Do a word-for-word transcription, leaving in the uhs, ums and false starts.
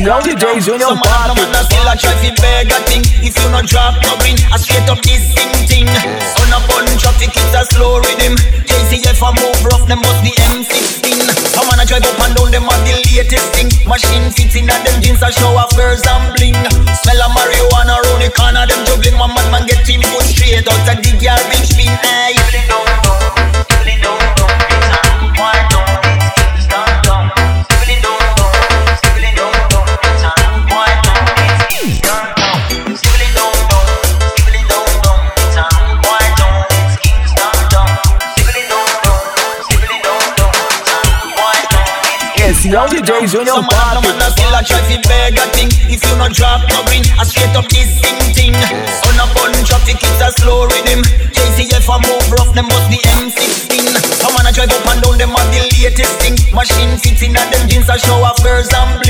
Young D J Junior Some man, no man, still a try fi beg a thing. If you not drop no green, I straight up this sing thing. On a bun traffic, it's a slow rhythm. J C F a move rough, them must be M sixteen. Some man a drive up and down, them a the latest thing. Machine fits in and them jeans a show off girls and bling. Smell a marijuana round the corner, them juggling. One man man get him put straight out of the garbage bin. Aye. Young D J Junior Some man, no man, still a try fi beg a thing. If you not drop no green, I straight up this sing thing. On a bun traffic, it's a slow rhythm. J C F a move rough, them must be M sixteen. Some man a drive up and down, them a the latest thing. Machine fits in and them jeans a show off girls and